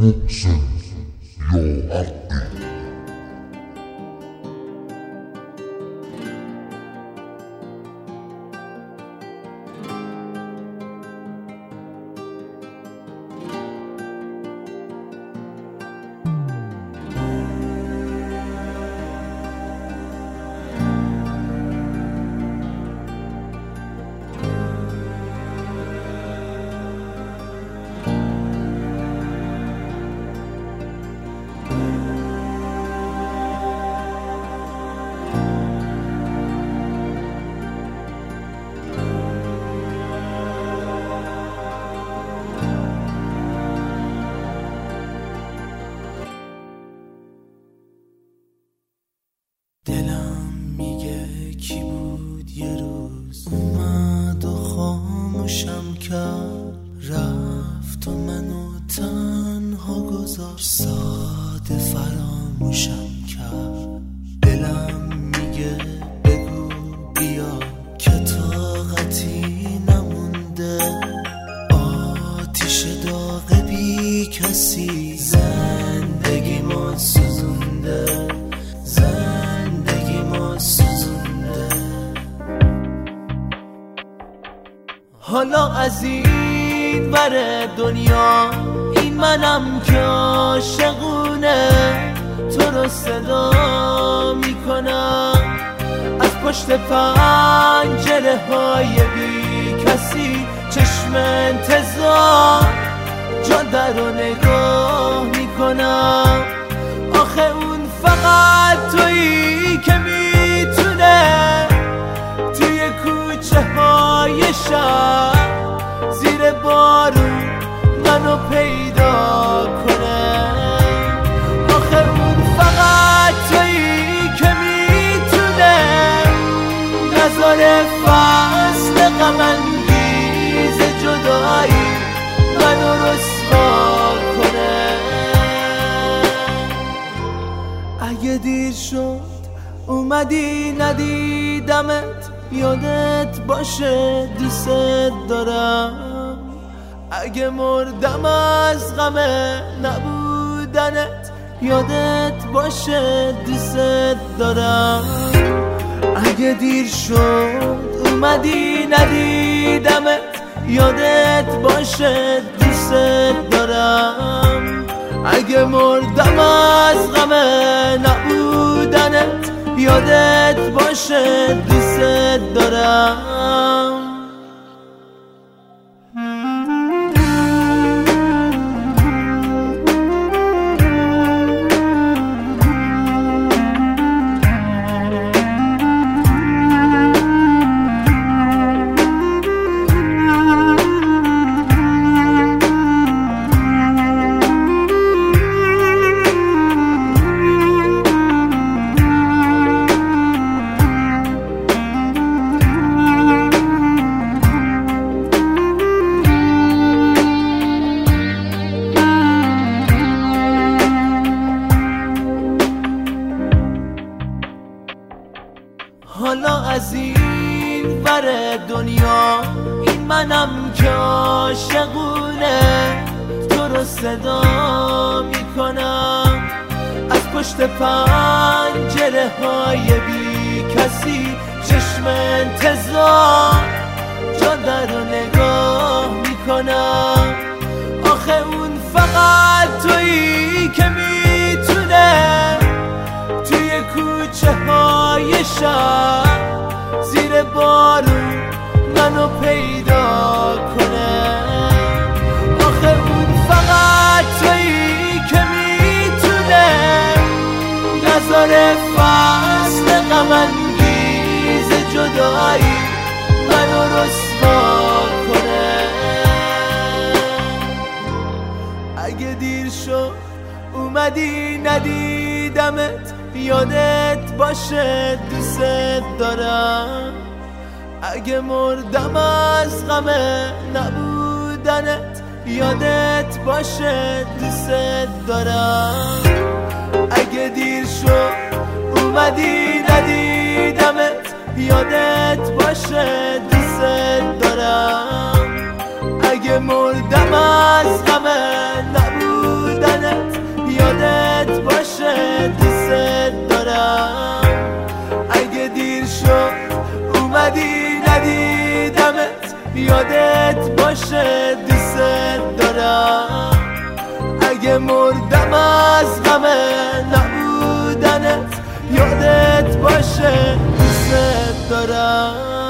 محسن یا حقی. دلم میگه کی بود یه روز اومد و خاموشم کرد، رفت و منو تنها گذاشت، ساده فراموشم کرد. دلم میگه بگو بیا که طاقتی نمونده، آتیش داغ بی کسی زندگی ما سوزونده، حالا از این ور دنیا این منم که عاشقونه، تو رو صدا میکنم از پشت پنجره های بی کسی، چشم انتظار جاده رو نگاه میکنم. آخه اون فقط تویی که میتونه توی کوچه های شهر زیر بارون منو پیدا کنه. آخه اون فقط تویی که میتونه نذاره فصل غم انگیز جدایی منو رسوا کنه. اگه دیر شد اومدی ندیدمت، یادت باشه دوست دارم. اگه مردم از غم نبودنت، یادت باشه دوست دارم. اگه دیر شد اومدی ندیدمت، یادت باشه دوست دارم. اگه مردم از غم نبودنت، یادت باشه دوست دارم. حالا از این ور دنیا این منم که عاشقونه، تو رو صدا میکنم از پشت پنجره های بی کسی، چشم انتظار جاده رو نگاه میکنم. آخه اون فقط تویی که میتونه توی کوچه های شهر زیر بارون منو پیدا کنه. آخه اون فقط تویی که میتونه نذاره فصل غم انگیز جدایی منو رسوا کنه. اگه دیر شد اومدی ندیدمت، یادت باشه دوست دارم. اگه مردم از غم نبودنت، یادت باشه دوست دارم. اگه دیر شد اومدی ندیدمت، یادت باشه دوست دارم. اگه مردم از غم نبودنت، شد اومدی ندیدمت، یادت باشه دوست دارم. اگه مردم از غم نبودنت، یادت باشه دوست دارم.